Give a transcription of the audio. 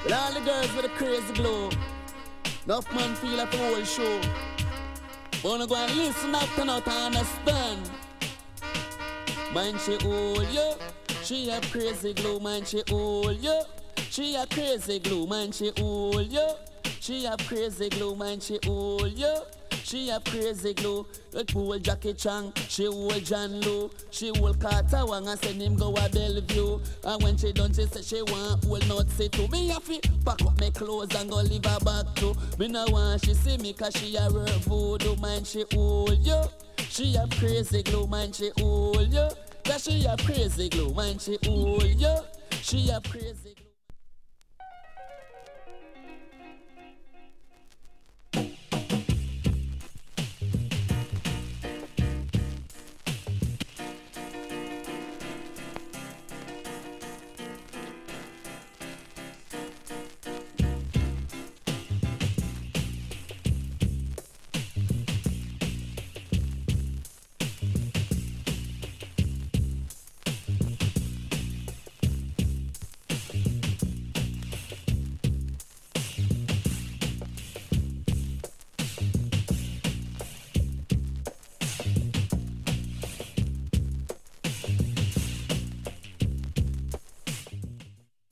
With all the girls with a crazy glow. Enough man feel like the whole show. Wanna go and listen up to not understand. Man she hold you. She a crazy glow, man she hold you. She a crazy glow, man she hold you. She a crazy glow, man she hold you. She a crazy glow. Like hold Jackie Chan, she hold John Lowe. She hold Carter Wang and send him go a Bellevue. And when she done, she say she want hold not say to me. I fi pack up my clothes and go leave her back to. Me no want she see me cause she a her voodoo. Man she hold you. She a crazy glow, man she hold you. Yeah, she a crazy glow, man she hold you. She a crazy glow.